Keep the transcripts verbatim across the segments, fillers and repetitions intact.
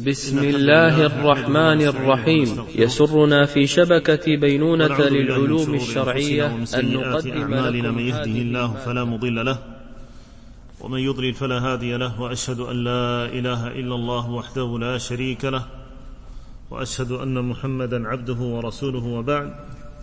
بسم الله الرحمن الرحيم. يسرنا في شبكة بينونة للعلوم الشرعية أن نقدم لكم من يهده الله فلا مضل له ومن يضلل فلا هادي له، وأشهد أن لا إله إلا الله وحده لا شريك له، وأشهد أن محمدا عبده ورسوله، وبعد.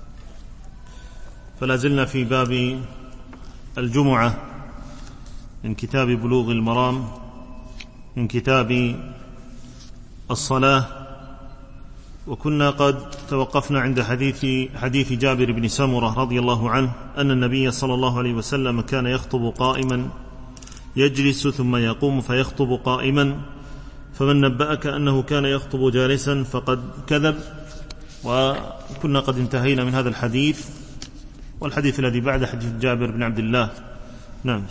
فلا زلنا في باب الجمعة من كتاب بلوغ المرام، من كتاب الصلاة، وكنا قد توقفنا عند حديث حديث جابر بن سمرة رضي الله عنه أن النبي صلى الله عليه وسلم كان يخطب قائما يجلس ثم يقوم فيخطب قائما، فمن نبأك أنه كان يخطب جالسا فقد كذب. وكنا قد انتهينا من هذا الحديث، والحديث الذي بعد حديث جابر بن عبد الله. نعم.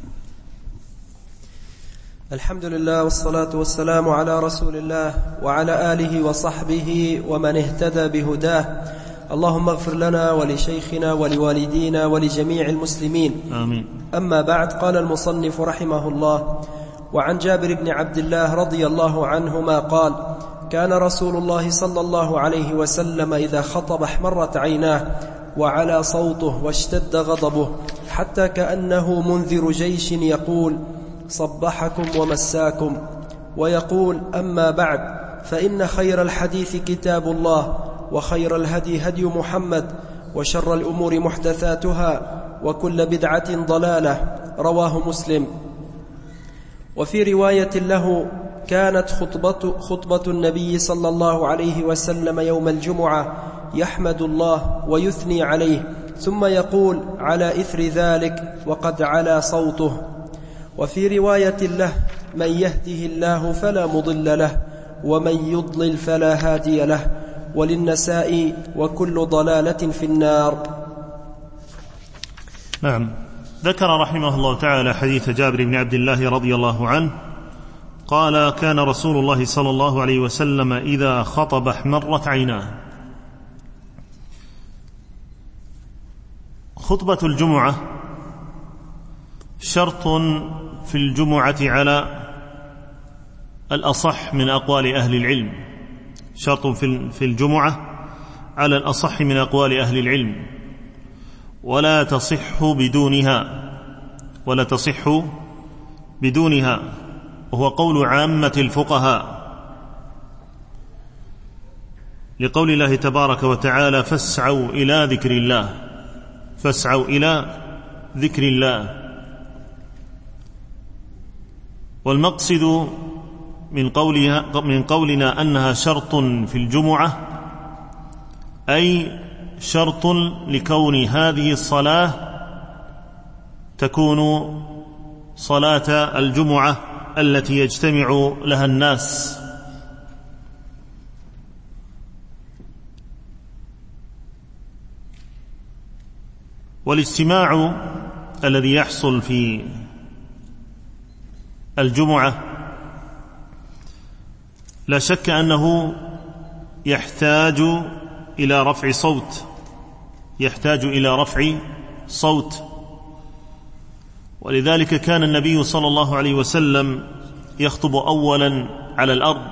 الحمد لله والصلاة والسلام على رسول الله وعلى آله وصحبه ومن اهتدى بهداه. اللهم اغفر لنا ولشيخنا ولوالدينا ولجميع المسلمين، آمين. أما بعد، قال المصنف رحمه الله: وعن جابر بن عبد الله رضي الله عنهما قال: كان رسول الله صلى الله عليه وسلم إذا خطب احمرت عيناه وعلى صوته واشتد غضبه، حتى كأنه منذر جيش يقول: صبحكم ومساكم. ويقول: أما بعد، فإن خير الحديث كتاب الله، وخير الهدي هدي محمد، وشر الأمور محدثاتها، وكل بدعة ضلالة. رواه مسلم. وفي رواية له: كانت خطبة, خطبة النبي صلى الله عليه وسلم يوم الجمعة يحمد الله ويثني عليه، ثم يقول على إثر ذلك وقد علا صوته. وفي رواية له: من يهده الله فلا مضل له، ومن يضلل فلا هادي له. وللنساء: وكل ضلالة في النار. نعم. ذكر رحمه الله تعالى حديث جابر بن عبد الله رضي الله عنه قال: كان رسول الله صلى الله عليه وسلم إذا خطب احمرت عيناه. خطبة الجمعة شرط في الجمعة على الأصح من أقوال أهل العلم، شرط في الجمعة على الأصح من أقوال أهل العلم، ولا تصح بدونها، ولا تصح بدونها، وهو قول عامة الفقهاء، لقول الله تبارك وتعالى: فاسعوا إلى ذكر الله، فاسعوا إلى ذكر الله. والمقصد من قولها من قولنا أنها شرط في الجمعة، أي شرط لكون هذه الصلاة تكون صلاة الجمعة التي يجتمع لها الناس. والاجتماع الذي يحصل في الجمعة لا شك أنه يحتاج إلى رفع صوت، يحتاج إلى رفع صوت. ولذلك كان النبي صلى الله عليه وسلم يخطب أولا على الأرض،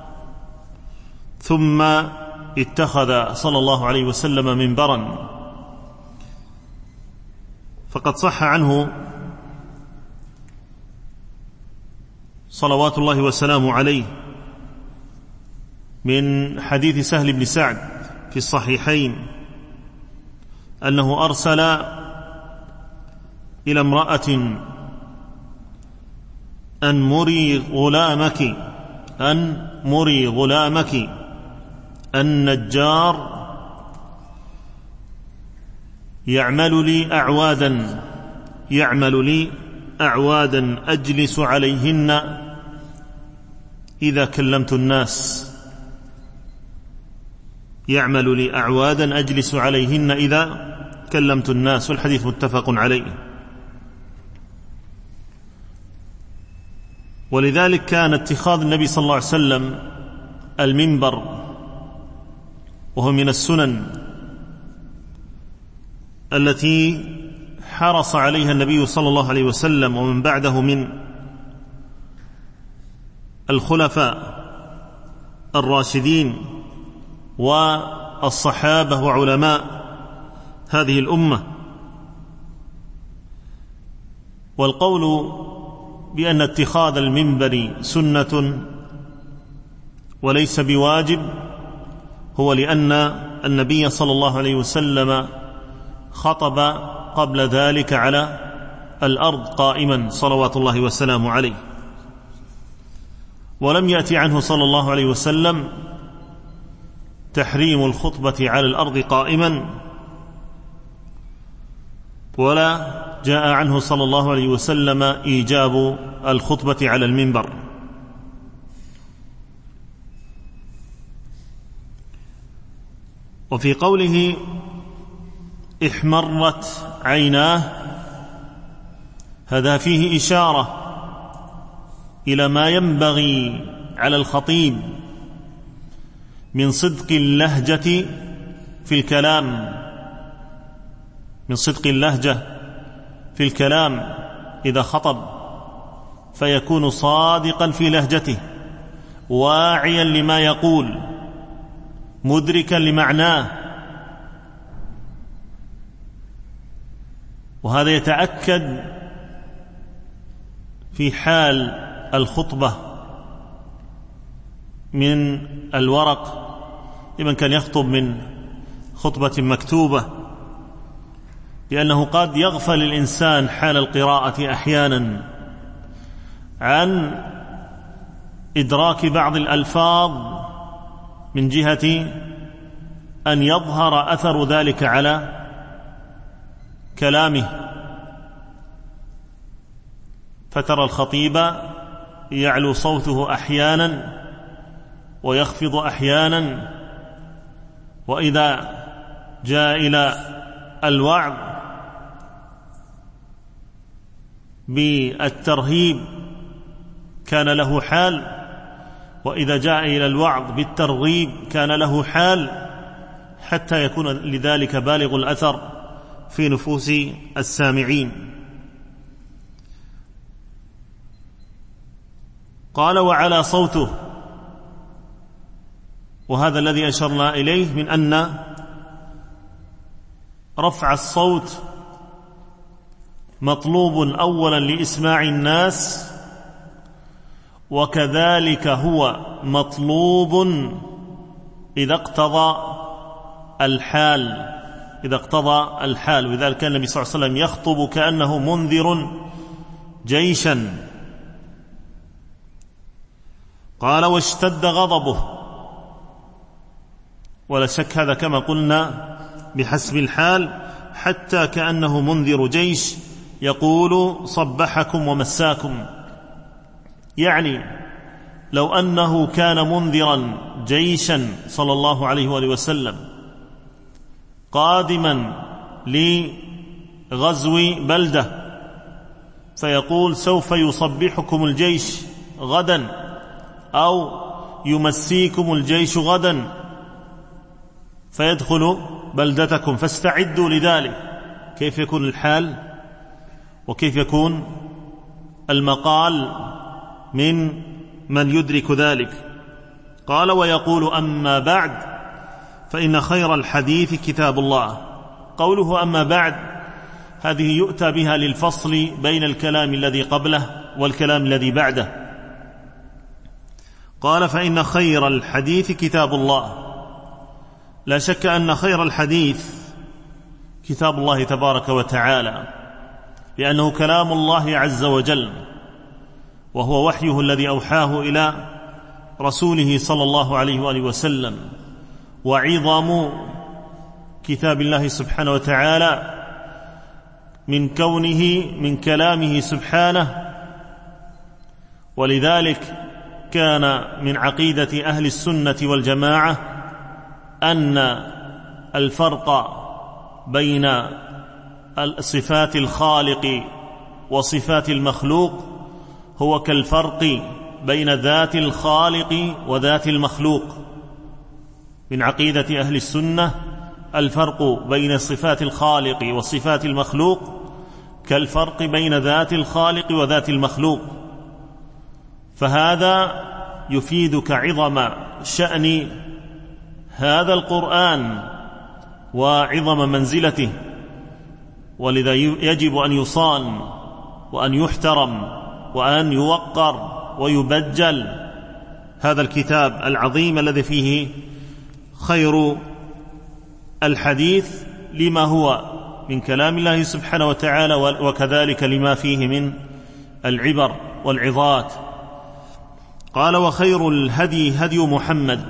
ثم اتخذ صلى الله عليه وسلم منبرا. فقد صح عنه صلوات الله وسلامه عليه من حديث سهل بن سعد في الصحيحين أنه أرسل إلى امرأة: أن مري غلامك أن مري غلامك النجار يعمل لي أعوادا يعمل لي أعوادا أجلس عليهن إذا كلمت الناس يعمل لي أعوادا أجلس عليهن إذا كلمت الناس. والحديث متفق عليه. ولذلك كان اتخاذ النبي صلى الله عليه وسلم المنبر، وهو من السنن التي حرص عليها النبي صلى الله عليه وسلم ومن بعده من الخلفاء، الراشدين والصحابة وعلماء هذه الأمة. والقول بأن اتخاذ المنبر سنة وليس بواجب هو لأن النبي صلى الله عليه وسلم خطب قبل ذلك على الأرض قائما صلوات الله وسلامه عليه، ولم يأتي عنه صلى الله عليه وسلم تحريم الخطبة على الأرض قائما، ولا جاء عنه صلى الله عليه وسلم إيجاب الخطبة على المنبر. وفي قوله احمرت عيناه هذا فيه إشارة إلى ما ينبغي على الخطيب من صدق اللهجة في الكلام، من صدق اللهجة في الكلام إذا خطب، فيكون صادقا في لهجته، واعيا لما يقول، مدركا لمعناه. وهذا يتأكد في حال الخطبة من الورق لمن كان يخطب من خطبة مكتوبة، لأنه قد يغفل الإنسان حال القراءة أحيانا عن إدراك بعض الألفاظ من جهة أن يظهر أثر ذلك على كلامه، فترى الخطيب يعلو صوته أحيانا ويخفض أحيانا، وإذا جاء إلى الوعظ بالترهيب كان له حال، وإذا جاء إلى الوعظ بالترغيب كان له حال، حتى يكون لذلك بالغ الأثر في نفوس السامعين. قال وعلى صوته، وهذا الذي أشرنا إليه من أن رفع الصوت مطلوب أولا لإسماع الناس، وكذلك هو مطلوب إذا اقتضى الحال، إذا اقتضى الحال. وذلك كان النبي صلى الله عليه وسلم يخطب كأنه منذر جيشا. قال واشتد غضبه، ولا شك هذا كما قلنا بحسب الحال، حتى كأنه منذر جيش يقول صبحكم ومساكم، يعني لو أنه كان منذرا جيشا صلى الله عليه وآله وسلم قادما لغزو بلدة فيقول سوف يصبحكم الجيش غدا أو يمسيكم الجيش غدا فيدخل بلدتكم فاستعدوا لذلك، كيف يكون الحال وكيف يكون المقال من من يدرك ذلك. قال ويقول أما بعد فإن خير الحديث كتاب الله. قوله أما بعد هذه يؤتى بها للفصل بين الكلام الذي قبله والكلام الذي بعده. قال فإن خير الحديث كتاب الله. لا شك أن خير الحديث كتاب الله تبارك وتعالى، لأنه كلام الله عز وجل، وهو وحيه الذي أوحاه إلى رسوله صلى الله عليه وآله وسلم. وعظم كتاب الله سبحانه وتعالى من كونه من كلامه سبحانه، ولذلك كان من عقيدة أهل السنة والجماعة أن الفرق بين صفات الخالق وصفات المخلوق هو كالفرق بين ذات الخالق وذات المخلوق. من عقيدة أهل السنة الفرق بين صفات الخالق وصفات المخلوق كالفرق بين ذات الخالق وذات المخلوق، فهذا يفيدك عظم شأن هذا القرآن وعظم منزلته، ولذا يجب أن يصان وأن يحترم وأن يوقر ويبجل هذا الكتاب العظيم الذي فيه خير الحديث لما هو من كلام الله سبحانه وتعالى، وكذلك لما فيه من العبر والعظات. قال: وخير الهدي هدي محمد.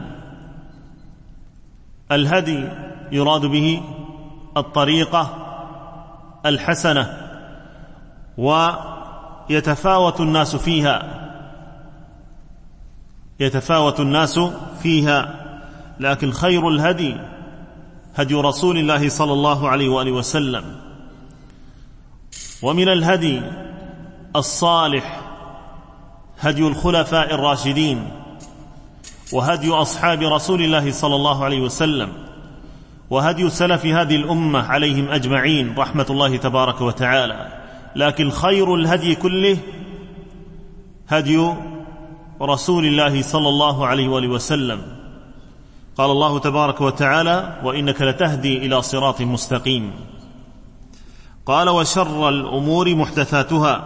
الهدي يراد به الطريقة الحسنة، ويتفاوت الناس فيها يتفاوت الناس فيها لكن خير الهدي هدي رسول الله صلى الله عليه وآله وسلم. ومن الهدي الصالح هدي الخلفاء الراشدين، وهدي أصحاب رسول الله صلى الله عليه وسلم، وهدي سلف هذه الأمة عليهم أجمعين رحمة الله تبارك وتعالى. لكن خير الهدي كله هدي رسول الله صلى الله عليه وآله وسلم. قال الله تبارك وتعالى: وإنك لتهدي إلى صراط مستقيم. قال: وشر الأمور محدثاتها.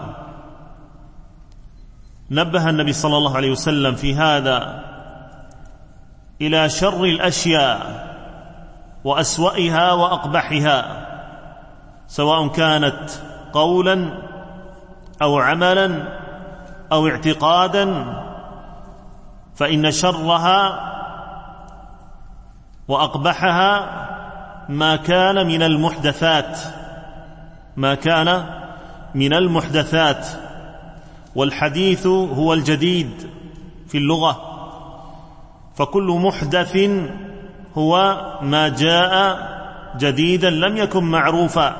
نبه النبي صلى الله عليه وسلم في هذا إلى شر الأشياء وأسوأها وأقبحها، سواء كانت قولا أو عملا أو اعتقادا، فإن شرها وأقبحها ما كان من المحدثات ما كان من المحدثات والحديث هو الجديد في اللغة، فكل محدث هو ما جاء جديدا لم يكن معروفا.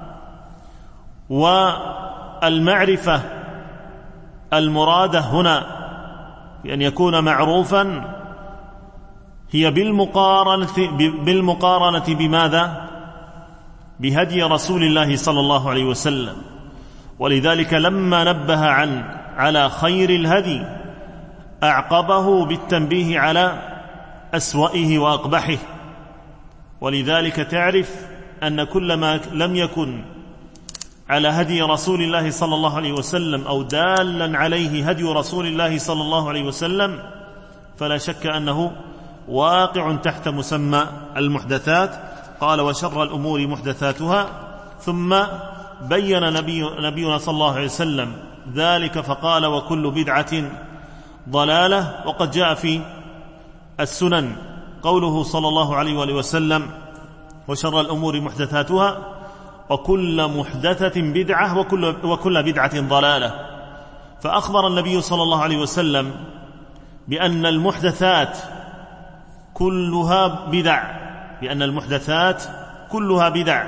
والمعرفة المرادة هنا بأن يكون معروفا هي بالمقارنة, بالمقارنة بماذا؟ بهدي رسول الله صلى الله عليه وسلم. ولذلك لما نبه عن على خير الهدي أعقبه بالتنبيه على أسوأه وأقبحه. ولذلك تعرف أن كل ما لم يكن على هدي رسول الله صلى الله عليه وسلم أو دالا عليه هدي رسول الله صلى الله عليه وسلم فلا شك أنه واقع تحت مسمى المحدثات. قال: وشر الأمور محدثاتها. ثم بين نبي نبينا صلى الله عليه وسلم ذلك فقال: وكل بدعة ضلالة. وقد جاء في السنن قوله صلى الله عليه وآله وسلم: وشر الأمور محدثاتها وكل محدثة بدعة وكل, وكل بدعة ضلالة. فأخبر النبي صلى الله عليه وسلم بأن المحدثات كلها بدع بأن المحدثات كلها بدع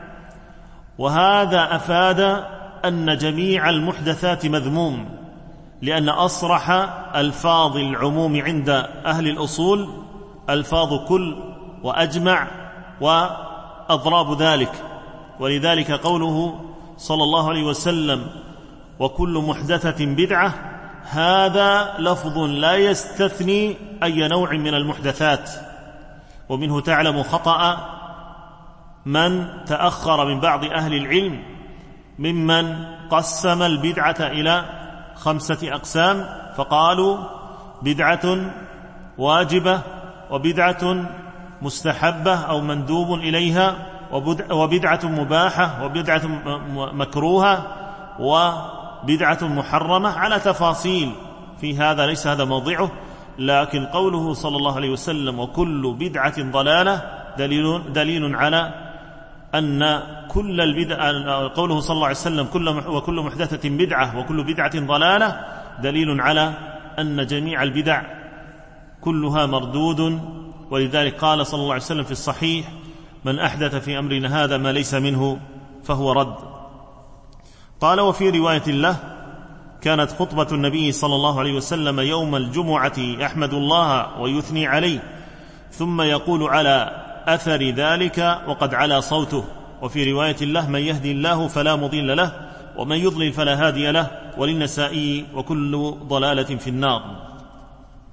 وهذا أفاد أن جميع المحدثات مذموم، لأن أصرح ألفاظ العموم عند أهل الأصول ألفاظ كل وأجمع وأضراب ذلك. ولذلك قوله صلى الله عليه وسلم: وكل محدثة بدعة، هذا لفظ لا يستثني أي نوع من المحدثات. ومنه تعلم خطأ من تأخر من بعض أهل العلم ممن قسم البدعة إلى خمسة أقسام، فقالوا بدعة واجبة وبدعة مستحبة أو مندوب إليها وبدعة مباحة وبدعة مكروهة وبدعة محرمة على تفاصيل في هذا، ليس هذا موضعه. لكن قوله صلى الله عليه وسلم: وكل بدعة ضلالة، دليل, دليل على أن كل البدع. قوله صلى الله عليه وسلم: كل وكل محدثة بدعة وكل بدعة ضلالة، دليل على أن جميع البدع كلها مردود. ولذلك قال صلى الله عليه وسلم في الصحيح: من أحدث في أمرنا هذا ما ليس منه فهو رد. قال: وفي رواية له: كانت خطبة النبي صلى الله عليه وسلم يوم الجمعة يحمد الله ويثني عليه، ثم يقول على أثر ذلك وقد علا صوته. وفي رواية له: من يهدي الله فلا مضل له ومن يضلل فلا هادي له. وللنسائي: وكل ضلالة في النار.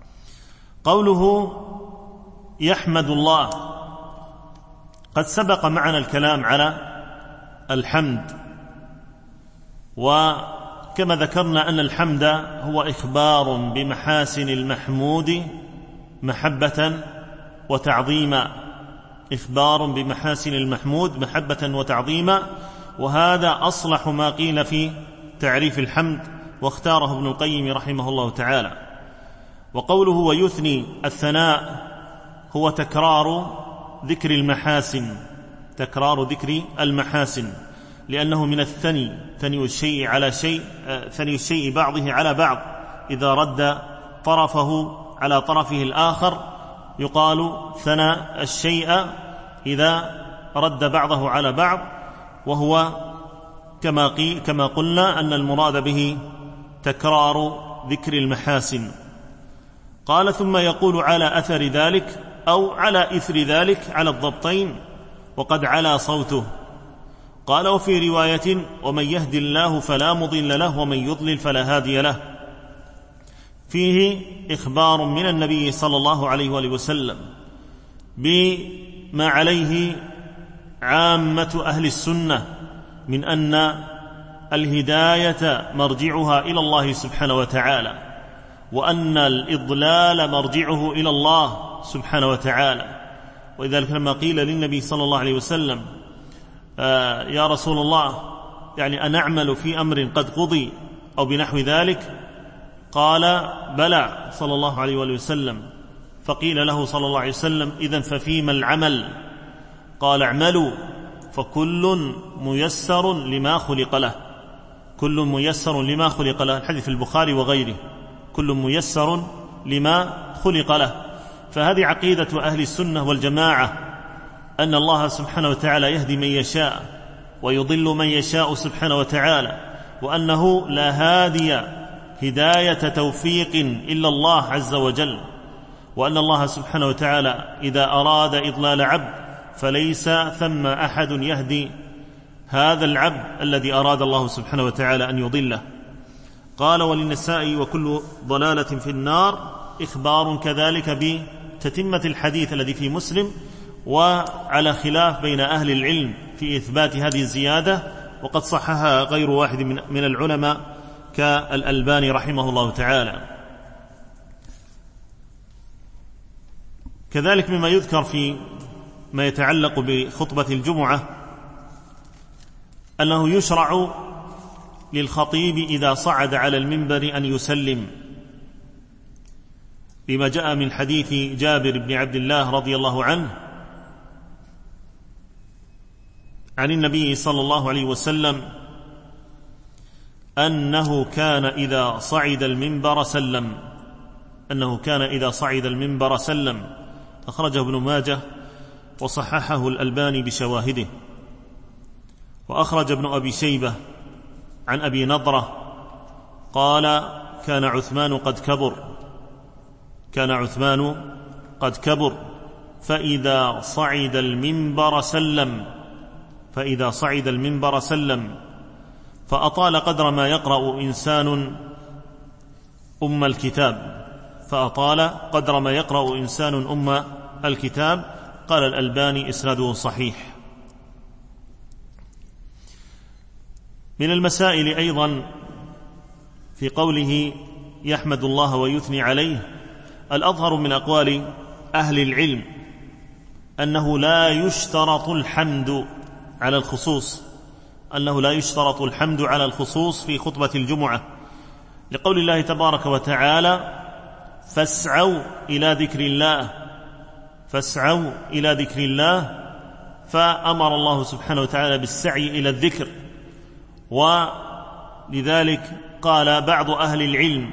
قوله يحمد الله، قد سبق معنا الكلام على الحمد، وكما ذكرنا أن الحمد هو إخبار بمحاسن المحمود محبة وتعظيما، إخبار بمحاسن المحمود محبة وتعظيما، وهذا أصلح ما قيل في تعريف الحمد، واختاره ابن القيم رحمه الله تعالى. وقوله ويثني، الثناء هو تكرار ذكر المحاسن، تكرار ذكر المحاسن، لأنه من الثني، ثني الشيء على شيء، ثني الشيء بعضه على بعض، إذا رد طرفه على طرفه الآخر يقال ثنى الشيء إذا رد بعضه على بعض، وهو كما قيل كما قلنا أن المراد به تكرار ذكر المحاسن. قال ثم يقول على أثر ذلك أو على إثر ذلك، على الضبطين، وقد علا صوته. قال وفي رواية ومن يهدي الله فلا مضل له ومن يضلل فلا هادي له، فيه إخبار من النبي صلى الله عليه وآله وسلم بما عليه عامة أهل السنة من أن الهداية مرجعها إلى الله سبحانه وتعالى، وأن الإضلال مرجعه إلى الله سبحانه وتعالى. ولذلك لما قيل للنبي صلى الله عليه وسلم آه يا رسول الله يعني أنعمل في أمر قد قضي أو بنحو ذلك، قال بلى صلى الله عليه وآله وسلم. فقيل له صلى الله عليه وسلم إذن ففيما العمل؟ قال اعملوا فكل ميسر لما خلق له، كل ميسر لما خلق له، الحديث في البخاري وغيره، كل ميسر لما خلق له. فهذه عقيدة أهل السنة والجماعة، أن الله سبحانه وتعالى يهدي من يشاء ويضل من يشاء سبحانه وتعالى، وأنه لا هادي هداية توفيق إلا الله عز وجل، وأن الله سبحانه وتعالى إذا أراد إضلال عبد فليس ثم أحد يهدي هذا العبد الذي أراد الله سبحانه وتعالى أن يضله. قال وللنسائي وكل ضلالة في النار، إخبار كذلك بتتمة الحديث الذي في مسلم، وعلى خلاف بين أهل العلم في إثبات هذه الزيادة، وقد صححها غير واحد من العلماء كالألباني رحمه الله تعالى. كذلك مما يذكر في ما يتعلق بخطبة الجمعة أنه يشرع للخطيب إذا صعد على المنبر أن يسلم، بما جاء من حديث جابر بن عبد الله رضي الله عنه عن النبي صلى الله عليه وسلم أنه كان إذا صعد المنبر سلم، أنه كان إذا صعد المنبر سلم. أخرجه ابن ماجه وصححه الألباني بشواهده. وأخرج ابن أبي شيبة عن أبي نضرة قال كان عثمان قد كبر، كان عثمان قد كبر فإذا صعد المنبر سلم، فإذا صعد المنبر سلم، فأطال قدر ما يقرأ إنسان أم الكتاب، فأطال قدر ما يقرأ إنسان أم الكتاب. قال الألباني إسناده صحيح. من المسائل أيضا في قوله يحمد الله ويثني عليه، الأظهر من أقوال أهل العلم أنه لا يشترط الحمد على الخصوص، أنه لا يشترط الحمد على الخصوص في خطبة الجمعة، لقول الله تبارك وتعالى فاسعوا إلى ذكر الله، فاسعوا إلى ذكر الله، فأمر الله سبحانه وتعالى بالسعي إلى الذكر. ولذلك قال بعض أهل العلم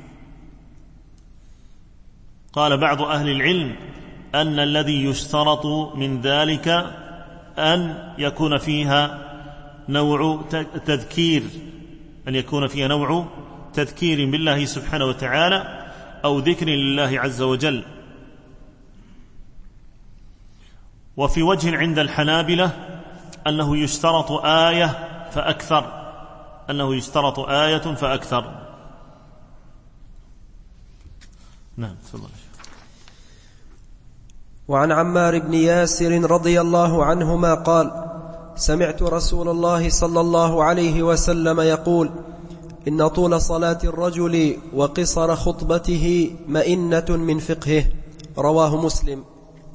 قال بعض أهل العلم أن الذي يشترط من ذلك أن يكون فيها نوع تذكير، أن يكون فيها نوع تذكير بالله سبحانه وتعالى أو ذكر لله عز وجل. وفي وجه عند الحنابلة أنه يشترط آية فأكثر، أنه يشترط آية فأكثر. نعم تفضل. وعن عمار بن ياسر رضي الله عنهما قال: سمعت رسول الله صلى الله عليه وسلم يقول: إن طول صلاة الرجل وقصر خطبته مئنة من فقهه. رواه مسلم.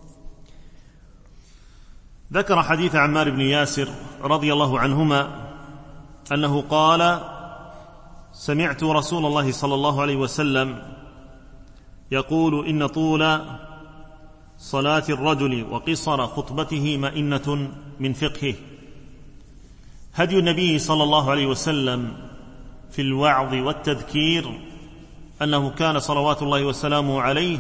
ذكر حديث عمار بن ياسر رضي الله عنهما أنه قال: سمعت رسول الله صلى الله عليه وسلم يقول: إن طول صلاة الرجل وقصر خطبته مئنة من فقهه. هدي النبي صلى الله عليه وسلم في الوعظ والتذكير أنه كان صلوات الله وسلامه عليه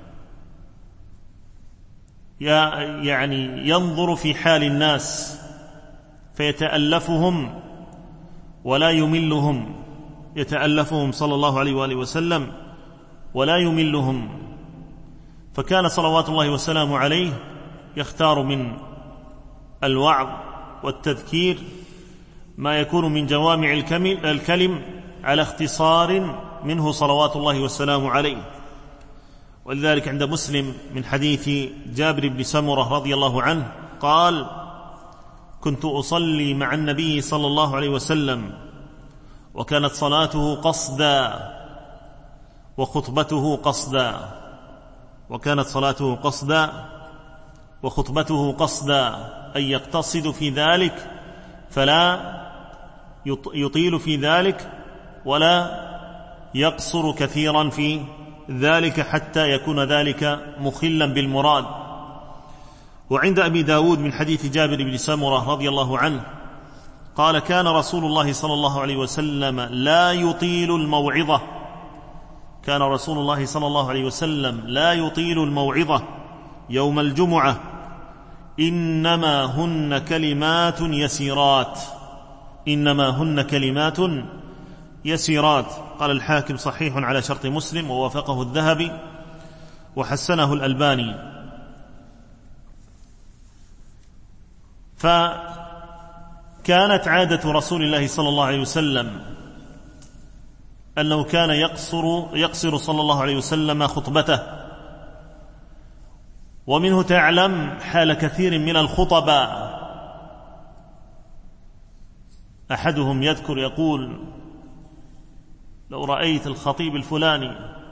يعني ينظر في حال الناس فيتألفهم ولا يملهم، يتألفهم صلى الله عليه وآله وسلم ولا يملهم. فكان صلوات الله وسلامه عليه يختار من الوعظ والتذكير ما يكون من جوامع الكلم على اختصار منه صلوات الله وسلامه عليه. ولذلك عند مسلم من حديث جابر بن سمرة رضي الله عنه قال: كنت أصلي مع النبي صلى الله عليه وسلم وكانت صلاته قصدا وخطبته قصدا وكانت صلاته قصدا وخطبته قصدا أي يقتصد في ذلك فلا يطيل في ذلك ولا يقصر كثيرا في ذلك حتى يكون ذلك مخلا بالمراد. وعند أبي داود من حديث جابر بن سمرة رضي الله عنه قال: كان رسول الله صلى الله عليه وسلم لا يطيل الموعظة كان رسول الله صلى الله عليه وسلم لا يطيل الموعظة يوم الجمعة، إنما هن كلمات يسيرات إنما هن كلمات يسيرات. قال الحاكم: صحيح على شرط مسلم، ووافقه الذهبي وحسنه الألباني. فكانت عادة رسول الله صلى الله عليه وسلم أنه كان يقصر, يقصر صلى الله عليه وسلم خطبته. ومنه تعلم حال كثير من الخطباء أحدهم يذكر يقول: لو رأيت الخطيب الفلاني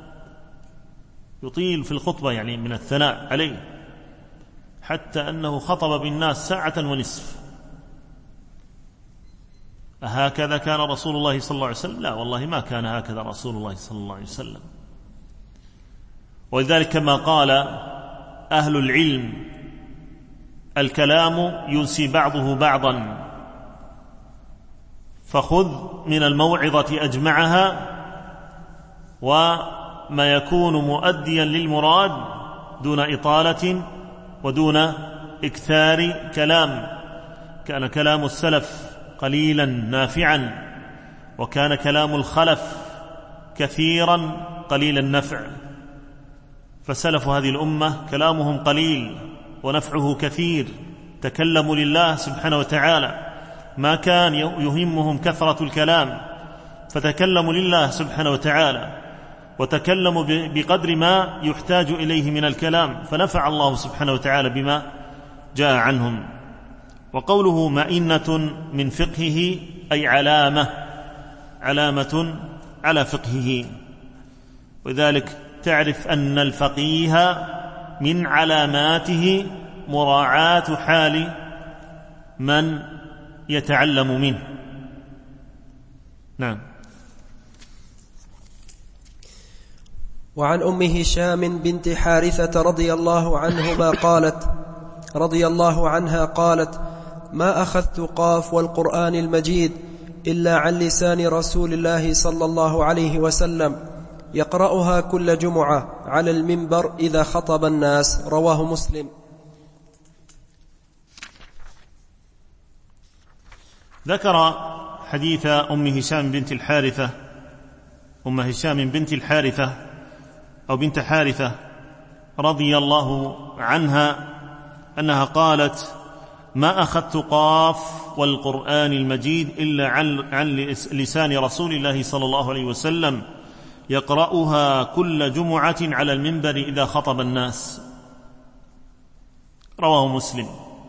يطيل في الخطبة يعني من الثناء عليه حتى أنه خطب بالناس ساعة ونصف، أهكذا كان رسول الله صلى الله عليه وسلم؟ لا والله ما كان هكذا رسول الله صلى الله عليه وسلم. ولذلك كما قال أهل العلم: الكلام ينسي بعضه بعضا، فخذ من الموعظة أجمعها وما يكون مؤديا للمراد دون إطالة ودون إكثار كلام. كان كلام السلف قليلا نافعا، وكان كلام الخلف كثيرا قليل النفع. فسلف هذه الأمة كلامهم قليل ونفعه كثير، تكلموا لله سبحانه وتعالى، ما كان يهمهم كثرة الكلام، فتكلموا لله سبحانه وتعالى وتكلموا بقدر ما يحتاج إليه من الكلام، فنفع الله سبحانه وتعالى بما جاء عنهم. وقوله مئنة من فقهه أي علامة علامة على فقهه. وذلك تعرف أن الفقيه من علاماته مراعاة حال من يتعلم منه. نعم. وعن أم هشام بنت حارثة رضي الله عنهما قالت رضي الله عنها قالت: ما أخذت قاف والقرآن المجيد إلا عن لسان رسول الله صلى الله عليه وسلم يقرأها كل جمعة على المنبر إذا خطب الناس. رواه مسلم. ذكر حديث أم هشام بنت الحارثة أم هشام بنت الحارثة أو بنت حارثة رضي الله عنها أنها قالت: ما أخذت قاف والقرآن المجيد إلا عن لسان رسول الله صلى الله عليه وسلم يقرأها كل جمعة على المنبر إذا خطب الناس. رواه مسلم.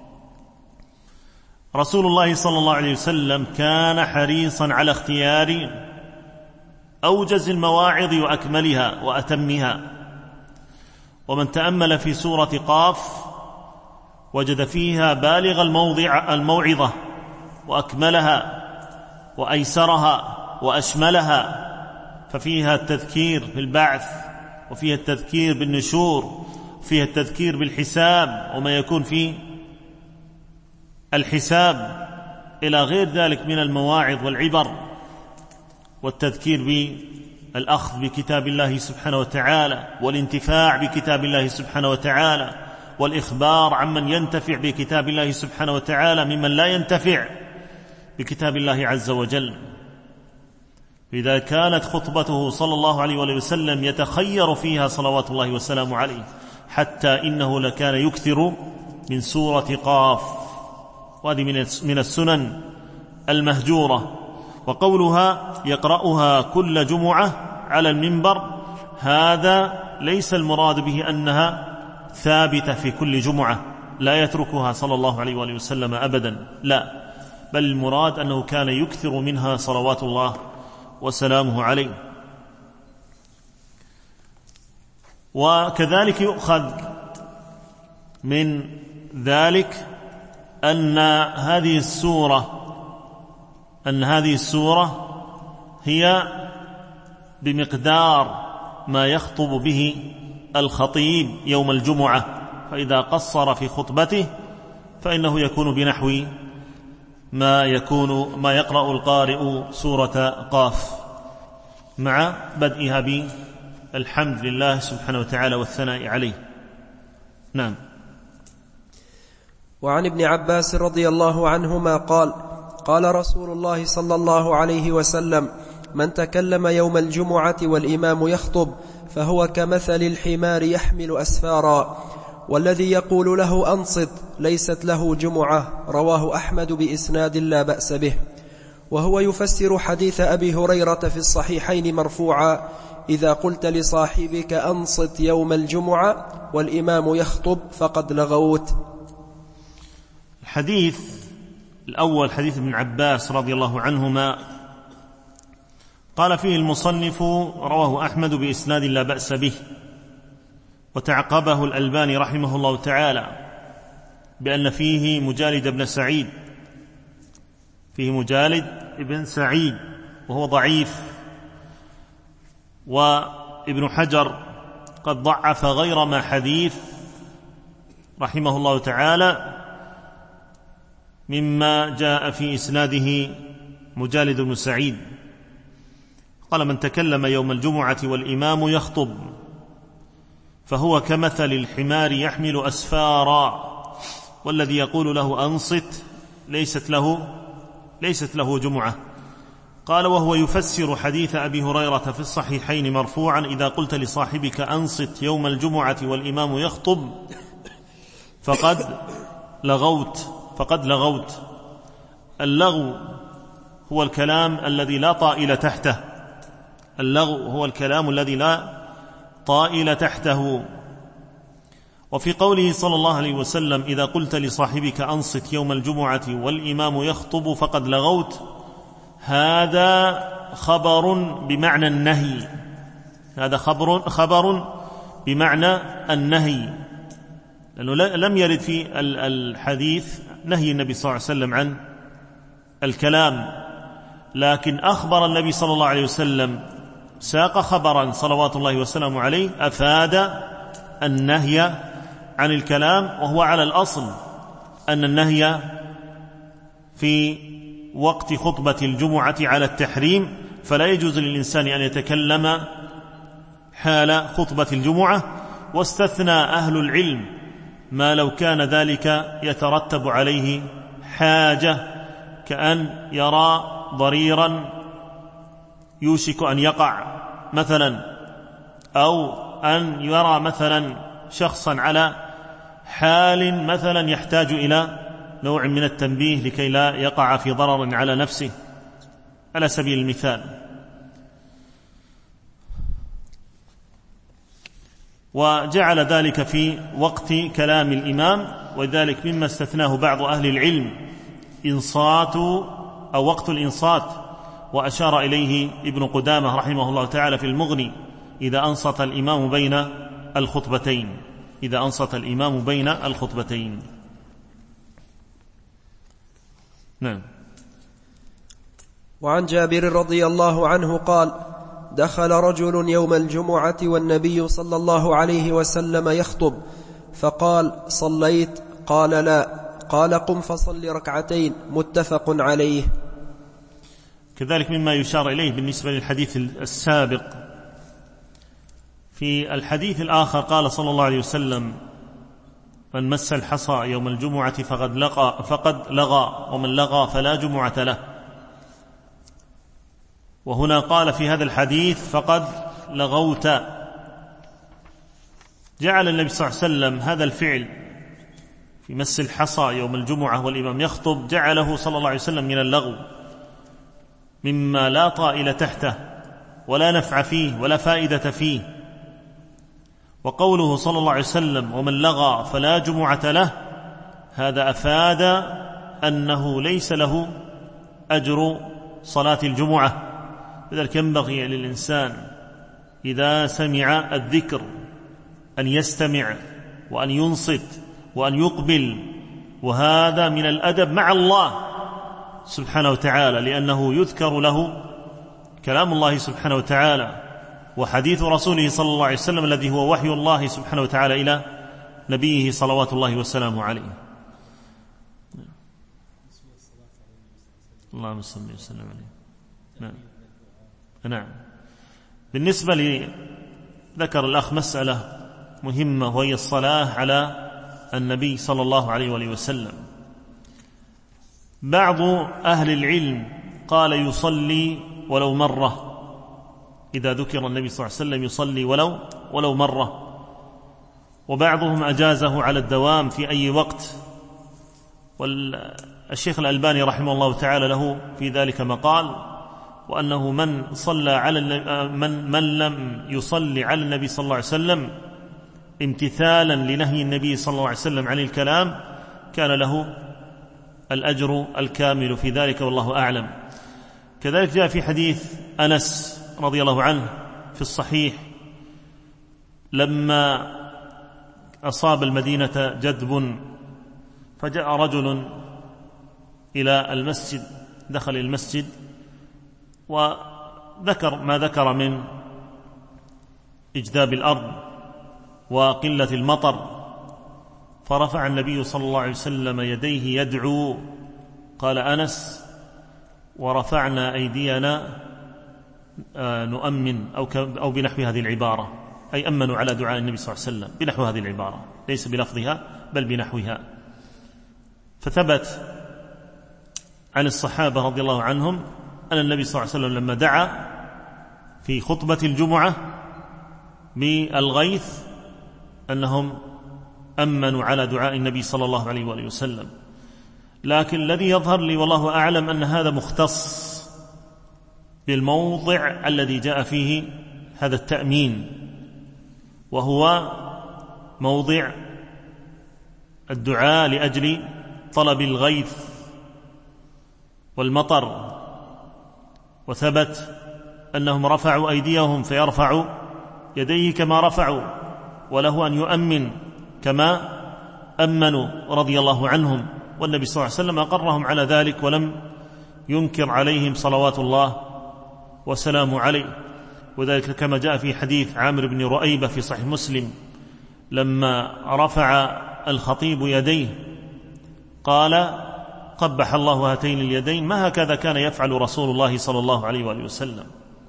رسول الله صلى الله عليه وسلم كان حريصا على اختيار أوجز المواعظ وأكملها وأتمها، ومن تأمل في سورة قاف وجد فيها بالغ الموضع الموعظة وأكملها وأيسرها وأشملها، ففيها التذكير بالبعث، وفيها التذكير بالنشور، وفيها التذكير بالحساب وما يكون في الحساب إلى غير ذلك من المواعظ والعبر، والتذكير بالأخذ بكتاب الله سبحانه وتعالى والانتفاع بكتاب الله سبحانه وتعالى، والإخبار عمن ينتفع بكتاب الله سبحانه وتعالى ممن لا ينتفع بكتاب الله عز وجل. إذا كانت خطبته صلى الله عليه وسلم يتخير فيها صلوات الله وسلامه عليه، حتى إنه لكان يكثر من سورة قاف، وهذه من السنن المهجورة. وقولها يقرأها كل جمعة على المنبر، هذا ليس المراد به أنها ثابتة في كل جمعة لا يتركها صلى الله عليه وآله وسلم أبدا، لا، بل المراد أنه كان يكثر منها صلوات الله وسلامه عليه. وكذلك يؤخذ من ذلك أن هذه السورة أن هذه السورة هي بمقدار ما يخطب به الخطيب يوم الجمعة، فإذا قصر في خطبته فإنه يكون بنحو ما يكون ما يقرأ القارئ سورة قاف، مع بدئها بالحمد لله سبحانه وتعالى والثناء عليه. نعم. وعن ابن عباس رضي الله عنهما قال: قال رسول الله صلى الله عليه وسلم: من تكلم يوم الجمعة والإمام يخطب فهو كمثل الحمار يحمل أسفارا، والذي يقول له أنصت ليست له جمعة. رواه أحمد بإسناد لا بأس به. وهو يفسر حديث أبي هريرة في الصحيحين مرفوعا: إذا قلت لصاحبك أنصت يوم الجمعة والإمام يخطب فقد لغوت. الحديث الأول حديث ابن عباس رضي الله عنهما قال فيه المصنف: رواه أحمد بإسناد لا بأس به، وتعقبه الألباني رحمه الله تعالى بأن فيه مجالد بن سعيد فيه مجالد بن سعيد وهو ضعيف، وابن حجر قد ضعف غير ما حديث رحمه الله تعالى مما جاء في إسناده مجالد بن سعيد. قال: من تكلم يوم الجمعة والإمام يخطب فهو كمثل الحمار يحمل أسفارا، والذي يقول له أنصت ليست له ليست له جمعة. قال: وهو يفسر حديث أبي هريرة في الصحيحين مرفوعا: إذا قلت لصاحبك أنصت يوم الجمعة والإمام يخطب فقد لغوت فقد لغوت. اللغو هو الكلام الذي لا طائل تحته اللغو هو الكلام الذي لا طائل تحته. وفي قوله صلى الله عليه وسلم: إذا قلت لصاحبك أنصت يوم الجمعة والإمام يخطب فقد لغوت، هذا خبر بمعنى النهي هذا خبر خبر بمعنى النهي، لأنه لم يرد في الحديث نهي النبي صلى الله عليه وسلم عن الكلام، لكن أخبر النبي صلى الله عليه وسلم ساق خبرا صلوات الله وسلامه عليه أفاد النهي عن الكلام، وهو على الأصل أن النهي في وقت خطبة الجمعة على التحريم، فلا يجوز للإنسان أن يتكلم حال خطبة الجمعة. واستثنى أهل العلم ما لو كان ذلك يترتب عليه حاجة، كأن يرى ضريرا يوشك أن يقع مثلا، أو أن يرى مثلا شخصا على حال مثلا يحتاج إلى نوع من التنبيه لكي لا يقع في ضرر على نفسه على سبيل المثال. وجعل ذلك في وقت كلام الإمام ولذلك مما استثناه بعض أهل العلم إنصات أو وقت الإنصات، وأشار إليه ابن قدامة رحمه الله تعالى في المغني: إذا أنصت الإمام بين الخطبتين إذا أنصت الإمام بين الخطبتين. نعم. وعن جابر رضي الله عنه قال: دخل رجل يوم الجمعة والنبي صلى الله عليه وسلم يخطب، فقال: صليت؟ قال: لا. قال: قم فصل ركعتين. متفق عليه. كذلك مما يشار إليه بالنسبة للحديث السابق، في الحديث الآخر قال صلى الله عليه وسلم: من مس الحصى يوم الجمعة فقد لغى, فقد لغى ومن لغى فلا جمعة له. وهنا قال في هذا الحديث: فقد لغوت. جعل النبي صلى الله عليه وسلم هذا الفعل في مس الحصى يوم الجمعة والإمام يخطب، جعله صلى الله عليه وسلم من اللغو، مما لا طائل تحته ولا نفع فيه ولا فائدة فيه. وقوله صلى الله عليه وسلم: ومن لغى فلا جمعة له، هذا أفاد أنه ليس له أجر صلاة الجمعة. لذلك ينبغي للإنسان إذا سمع الذكر أن يستمع وأن ينصت وأن يقبل، وهذا من الأدب مع الله سبحانه وتعالى، لأنه يذكر له كلام الله سبحانه وتعالى وحديث رسوله صلى الله عليه وسلم الذي هو وحي الله سبحانه وتعالى إلى نبيه صلوات الله وسلامه عليه. اللهم صل وسلم عليه. نعم. نعم. بالنسبة لي ذكر الأخ مسألة مهمة، وهي الصلاة على النبي صلى الله عليه وآله وسلم. بعض أهل العلم قال يصلي ولو مرة، إذا ذكر النبي صلى الله عليه وسلم يصلي ولو ولو مرة، وبعضهم أجازه على الدوام في أي وقت. والشيخ الألباني رحمه الله تعالى له في ذلك مقال، وأنه من صلى على من من لم يصلي على النبي صلى الله عليه وسلم امتثالا لنهي النبي صلى الله عليه وسلم عن الكلام كان له الأجر الكامل في ذلك، والله أعلم. كذلك جاء في حديث أنس رضي الله عنه في الصحيح: لما أصاب المدينة جدب فجاء رجل إلى المسجد، دخل المسجد وذكر ما ذكر من إجداب الأرض وقلة المطر، فرفع النبي صلى الله عليه وسلم يديه يدعو. قال أنس: ورفعنا أيدينا نؤمن أو, أو بنحو هذه العبارة، أي أمنوا على دعاء النبي صلى الله عليه وسلم بنحو هذه العبارة، ليس بلفظها بل بنحوها. فثبت عن الصحابة رضي الله عنهم أن النبي صلى الله عليه وسلم لما دعا في خطبة الجمعة بالغيث أنهم أمنوا على دعاء النبي صلى الله عليه وآله وسلم. لكن الذي يظهر لي والله أعلم أن هذا مختص بالموضع الذي جاء فيه هذا التأمين، وهو موضع الدعاء لأجل طلب الغيث والمطر. وثبت أنهم رفعوا أيديهم فيرفعوا يديه كما رفعوا، وله أن يؤمن كما أمنوا رضي الله عنهم، والنبي صلى الله عليه وسلم أقرهم على ذلك ولم ينكر عليهم صلوات الله وسلام عليه. وذلك كما جاء في حديث عامر بن رؤيبة في صحيح مسلم لما رفع الخطيب يديه قال: قبح الله هاتين اليدين، ما هكذا كان يفعل رسول الله صلى الله عليه وآله وسلم.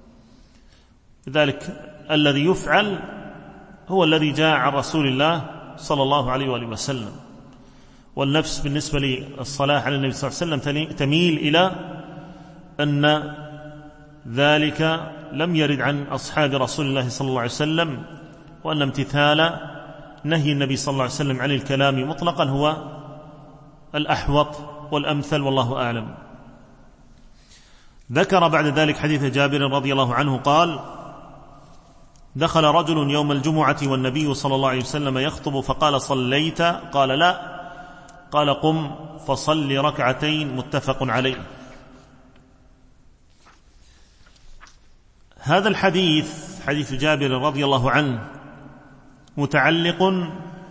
لذلك الذي يفعل هو الذي جاء عن رسول الله صلى الله عليه وآله وسلم. والنفس بالنسبة للصلاة على النبي صلى الله عليه وسلم تميل إلى أن ذلك لم يرد عن أصحاب رسول الله صلى الله عليه وسلم، وأن امتثال نهي النبي صلى الله عليه وسلم عن الكلام مطلقا هو الأحوط والأمثل، والله أعلم. ذكر بعد ذلك حديث جابر رضي الله عنه قال: دخل رجل يوم الجمعة والنبي صلى الله عليه وسلم يخطب فقال: صليت؟ قال: لا. قال قم فصل ركعتين، متفق عليه. هذا الحديث حديث جابر رضي الله عنه متعلق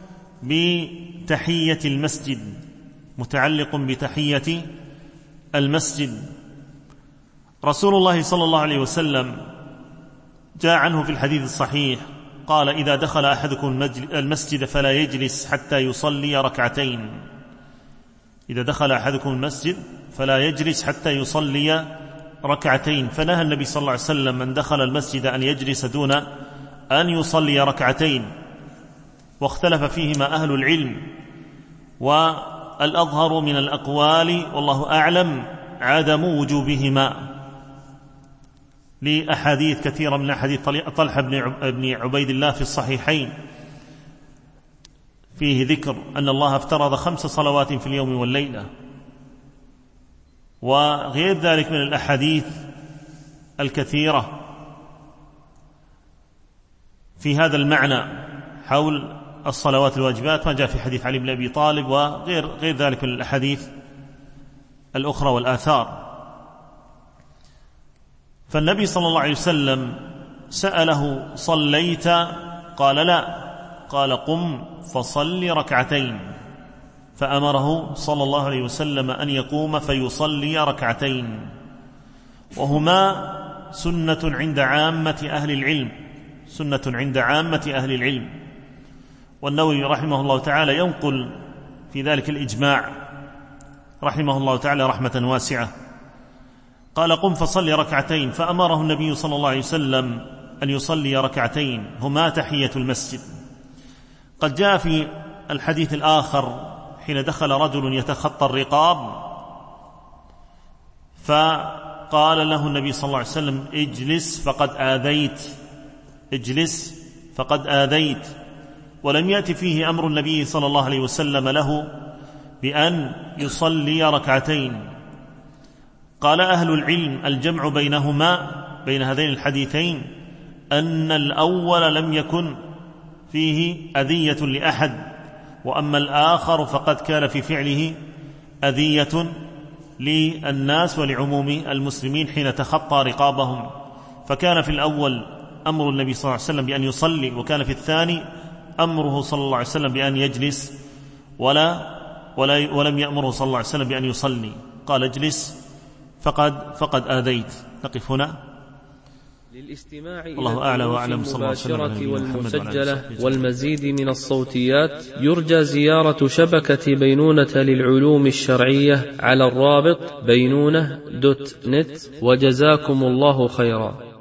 بتحية المسجد، متعلق بتحية المسجد. رسول الله صلى الله عليه وسلم جاء عنه في الحديث الصحيح قال: إذا دخل أحدكم المسجد فلا يجلس حتى يصلي ركعتين. إذا دخل أحدكم المسجد فلا يجلس حتى يصلي ركعتين. فنهى النبي صلى الله عليه وسلم من دخل المسجد أن يجلس دون أن يصلي ركعتين، واختلف فيهما أهل العلم، والأظهر من الأقوال والله أعلم عدم وجوبهما لأحاديث كثيرة من حديث طلحة بن عبيد الله في الصحيحين فيه ذكر أن الله افترض خمس صلوات في اليوم والليلة، وغير ذلك من الأحاديث الكثيرة في هذا المعنى حول الصلوات الواجبات، ما جاء في حديث علي بن أبي طالب وغير غير ذلك من الأحاديث الأخرى والآثار. فالنبي صلى الله عليه وسلم سأله: صليت؟ قال: لا. قال: قم فصل ركعتين. فأمره صلى الله عليه وسلم أن يقوم فيصلي ركعتين، وهما سنة عند عامة أهل العلم، سنة عند عامة أهل العلم. والنووي رحمه الله تعالى ينقل في ذلك الإجماع رحمه الله تعالى رحمة واسعة. قال: قم فصل ركعتين، فأمره النبي صلى الله عليه وسلم أن يصلي ركعتين هما تحية المسجد. قد جاء في الحديث الآخر حين دخل رجل يتخطى الرقاب فقال له النبي صلى الله عليه وسلم: اجلس فقد آذيت، اجلس فقد آذيت. ولم يأتي فيه أمر النبي صلى الله عليه وسلم له بأن يصلي ركعتين. قال أهل العلم: الجمع بينهما بين هذين الحديثين أن الأول لم يكن فيه أذية لأحد، وأما الآخر فقد كان في فعله أذية للناس ولعموم المسلمين حين تخطى رقابهم. فكان في الأول أمر النبي صلى الله عليه وسلم بأن يصلي، وكان في الثاني أمره صلى الله عليه وسلم بأن يجلس، ولا, ولا ولم يأمره صلى الله عليه وسلم بأن يصلي. قال: اجلس فقد فقد آذيت. نقف هنا. للاستماع إلى الدروس المباشرة والمسجلة والمزيد من الصوتيات يرجى زيارة شبكة بينونة للعلوم الشرعية على الرابط بينونة دوت نت. وجزاكم الله خيرا.